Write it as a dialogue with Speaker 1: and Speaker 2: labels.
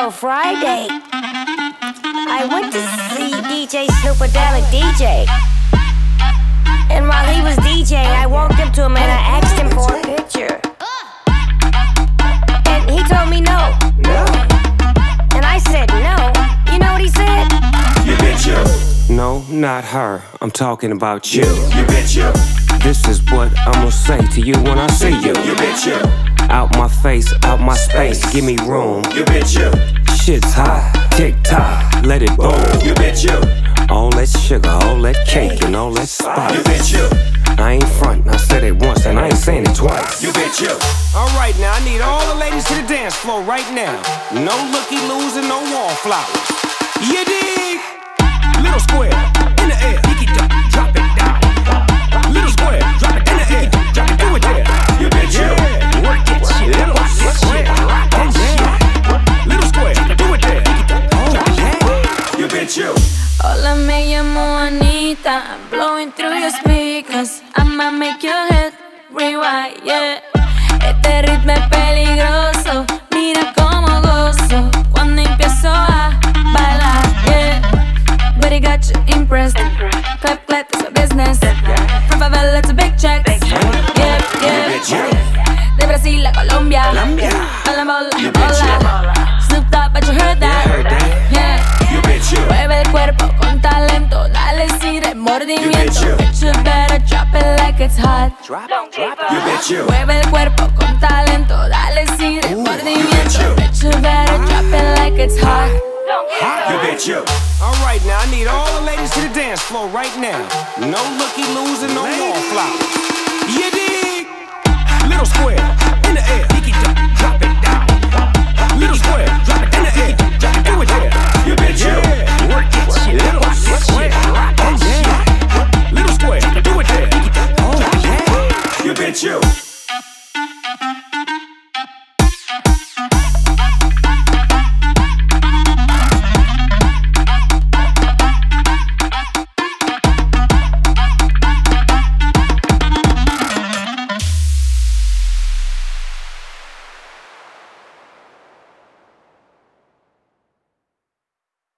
Speaker 1: So Friday, I went to see DJ Snoopadelic DJ. And while he was DJing, I walked up to him and I asked him for a picture. And he told me no.
Speaker 2: No.
Speaker 1: And I said no. You know what he said?
Speaker 2: You bitch you.
Speaker 3: No, not her. I'm talking about you.
Speaker 2: You bitch you.
Speaker 3: This is what I'ma say to you when I see you.
Speaker 2: You bitch you.
Speaker 3: Out my face, out my space, give me room.
Speaker 2: You bitch you.
Speaker 3: Shit's hot, tick-tock, let it boom.
Speaker 2: You bitch you.
Speaker 3: All that sugar, all that cake, and all that spice.
Speaker 2: You bitch you.
Speaker 3: I ain't frontin', I said it once and I ain't saying it twice.
Speaker 2: You bitch you.
Speaker 3: Alright now, I need all the ladies to the dance floor right now. No looky-loos and no wallflowers. You dig? Little square, in the air, pick it up, drop it down. Little square, drop it in the air, drop it, do it there.
Speaker 2: You bitch you.
Speaker 3: Work that shit, little square, rock that shit. Little square, do it there, drop it down.
Speaker 2: You bitch you.
Speaker 4: Hola, me llamo Anita. I'm blowing through your speakers. I'ma make your head rewind, yeah. Este ritmo es peligroso. Mira cómo gozo cuando empiezo a bailar, yeah. But it got you impressed. Clap, clap, it's a business. From favela to big checks. Yeah, yeah. De Brasil a Colombia. Hola, hola, hola. Snoop Dogg, but you heard that. Yeah.
Speaker 2: You bitch you.
Speaker 4: Mueve el cuerpo con talento, dale sin remordimiento.
Speaker 2: You bitch you.
Speaker 4: You better drop it like it's hot.
Speaker 2: You bitch you.
Speaker 4: Mueve el cuerpo con talento.